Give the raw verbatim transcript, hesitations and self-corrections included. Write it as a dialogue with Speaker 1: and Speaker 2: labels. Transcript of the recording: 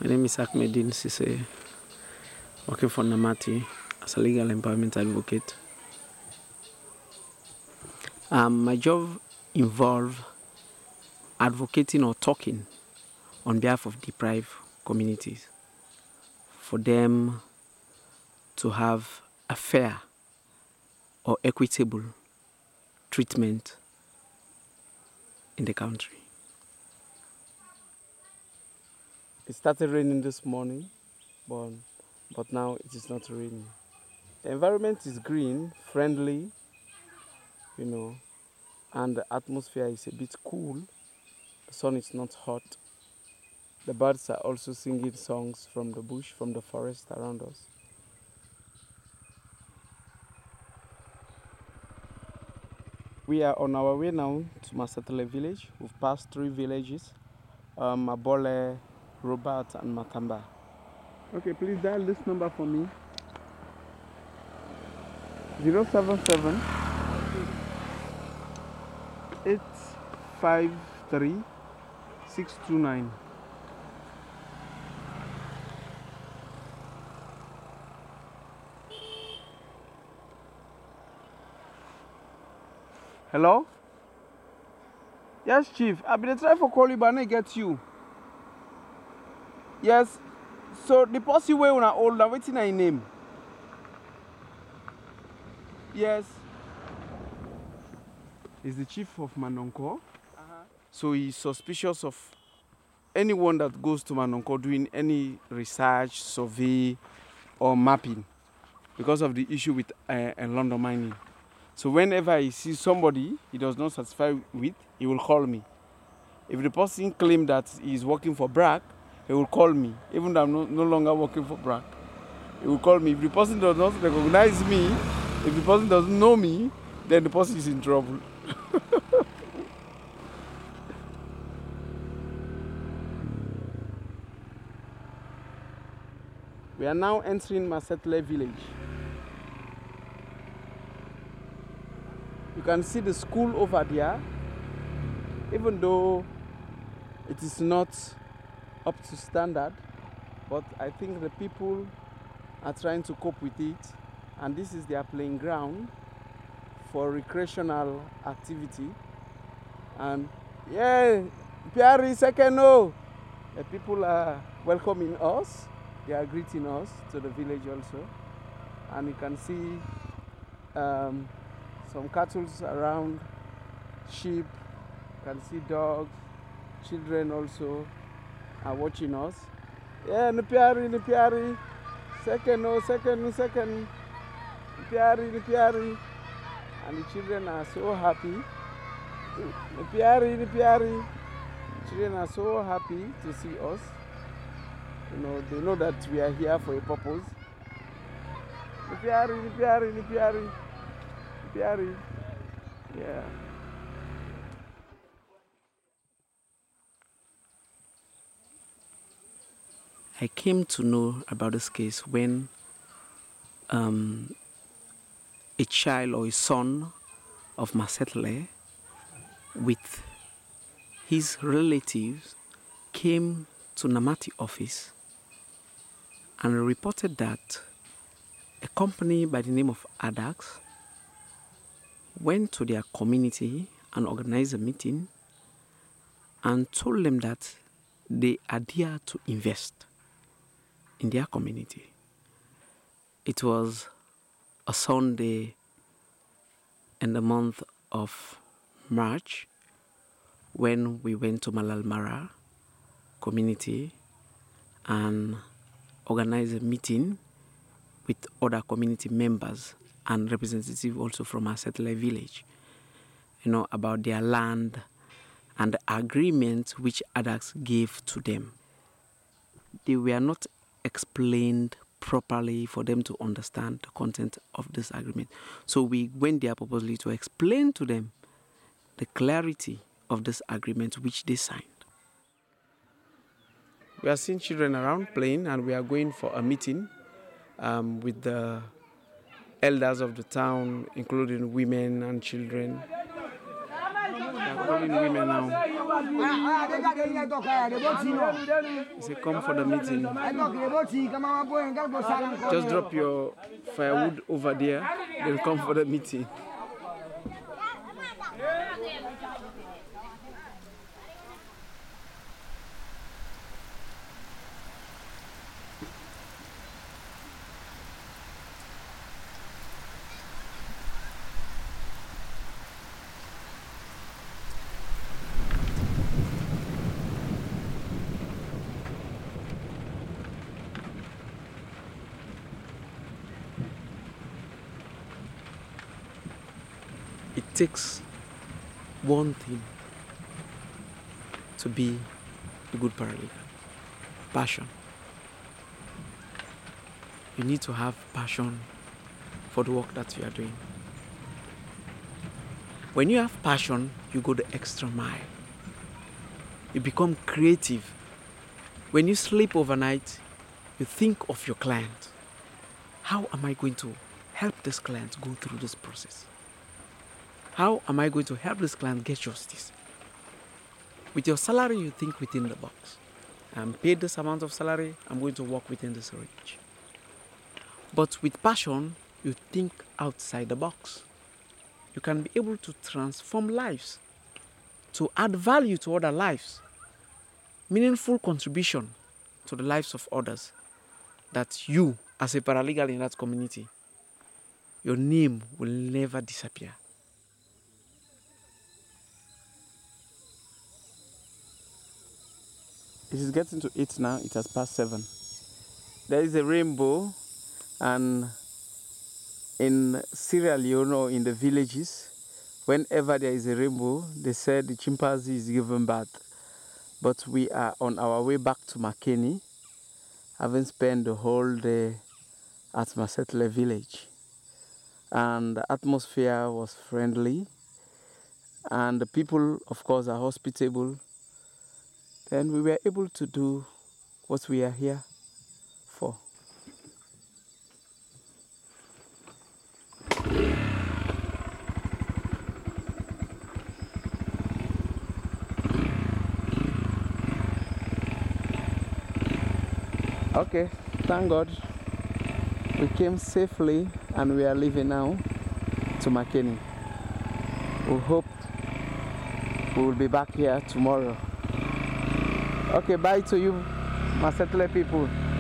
Speaker 1: My name is Ahmedin Sise, working for Namati as a legal empowerment advocate. Um, my job involves advocating or talking on behalf of deprived communities for them to have a fair or equitable treatment in the country. It started raining this morning, but, but now it is not raining. The environment is green, friendly, you know, and the atmosphere is a bit cool. The sun is not hot. The birds are also singing songs from the bush, from the forest around us. We are on our way now to Masetele village. We've passed three villages, um, Abole, Robert, and Matamba. Okay, please dial this number for me. zero seven seven, eight five three, six two nine. Hello? Yes, Chief. I've been trying for call you, but I get you. Yes. So the policy way when I hold, I'm waiting on your name. Yes. He's the chief of Manonko. Uh-huh. So he's suspicious of anyone that goes to Manonko doing any research, survey, or mapping because of the issue with uh, uh, London mining. So whenever he sees somebody he does not satisfy with, he will call me. If the person claims that he is working for Brack, he will call me, even though I'm no, no longer working for Brack. He will call me. If the person does not recognize me, if the person doesn't know me, then the person is in trouble. We are now entering Masetele village. You can see the school over there, even though it is not up to standard, but I think the people are trying to cope with it, and this is their playing ground for recreational activity. And yeah, Piari Sekeno, the people are welcoming us, they are greeting us to the village also, and you can see um, some cattle around, sheep, you can see dogs, children also are watching us. Yeah, Nipiari, Nipiari, second, no, second, no, second, Nipiari, Nipiari, and the children are so happy. Nipiari, Nipiari, children are so happy to see us. You know, they know that we are here for a purpose. Nipiari, Nipiari, Nipiari, Nipiari, yeah. I came to know about this case when um, a child or a son of Masetele with his relatives came to Namati office and reported that a company by the name of Adax went to their community and organized a meeting and told them that they are there to invest in their community. It was a Sunday in the month of March when we went to Malalmara community and organized a meeting with other community members and representatives also from our Masetele village, you know, about their land and the agreement which Adax gave to them. They were not explained properly for them to understand the content of this agreement. So we went there purposely to explain to them the clarity of this agreement which they signed. We are seeing children around playing, and we are going for a meeting um, with the elders of the town, including women and children. They are calling women now. He said, come for the meeting. Just drop your firewood over there, then come for the meeting. It takes one thing to be a good paralegal: passion. You need to have passion for the work that you are doing. When you have passion, you go the extra mile. You become creative. When you sleep overnight, you think of your client. How am I going to help this client go through this process? How am I going to help this client get justice? With your salary, you think within the box. I'm paid this amount of salary, I'm going to work within this range. But with passion, you think outside the box. You can be able to transform lives, to add value to other lives, meaningful contribution to the lives of others, that you, as a paralegal in that community, your name will never disappear. It is getting to eight now, it has passed seven. There is a rainbow, and in Sierra Leone or in the villages, whenever there is a rainbow, they say the chimpanzee is given birth. But we are on our way back to Makeni, having spent the whole day at Masetle village. And the atmosphere was friendly, and the people, of course, are hospitable. Then we were able to do what we are here for. Okay, thank God. We came safely and we are leaving now to Makeni. We hope we will be back here tomorrow. Okay, bye to you, Masetle people.